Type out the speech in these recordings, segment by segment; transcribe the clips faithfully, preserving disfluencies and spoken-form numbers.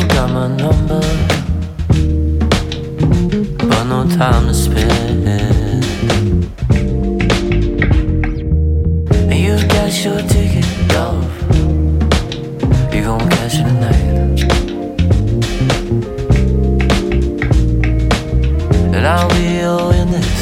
got my number, but no time to spend. And you got your ticket, love. You gon' catch it tonight. And I'll be your witness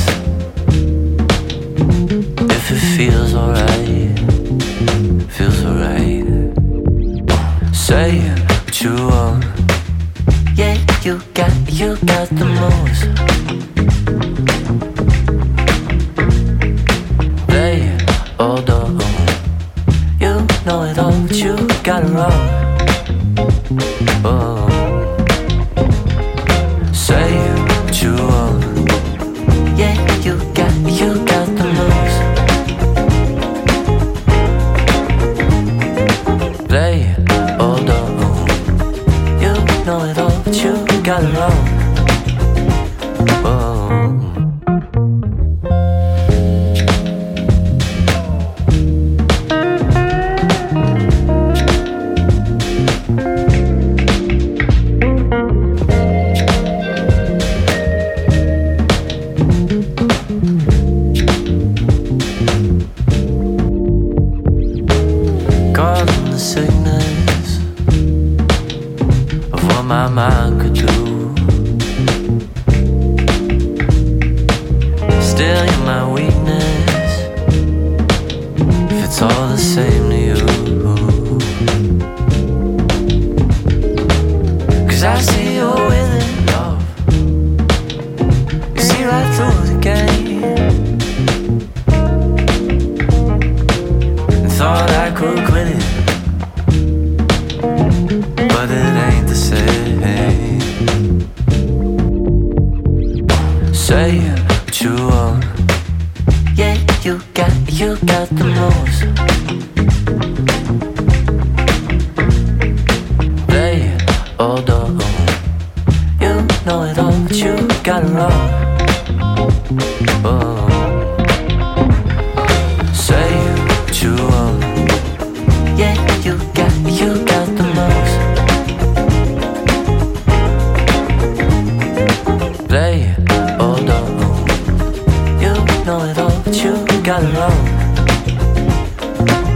if it feels alright. Feels alright. Say what you want. Yeah, you got, you got the most. Play all the you know it all, but you got it wrong. Oh, say what you want. Yeah, you got, you got the most. Play all the you know it all, but you got it wrong. Oh. Causing the sickness of what my mind could do. Still, you're my weakness if it's all the same to you. Cause I see you're with it, love. You see right through the game. And thought I could quit it, but it ain't the same. Say what you want. Yeah, you got, you got the most. Play all the you know it all, but you got it wrong. Oh, say what you want. Yeah, you got, you got the most. Play all the you know it all, but you got it wrong.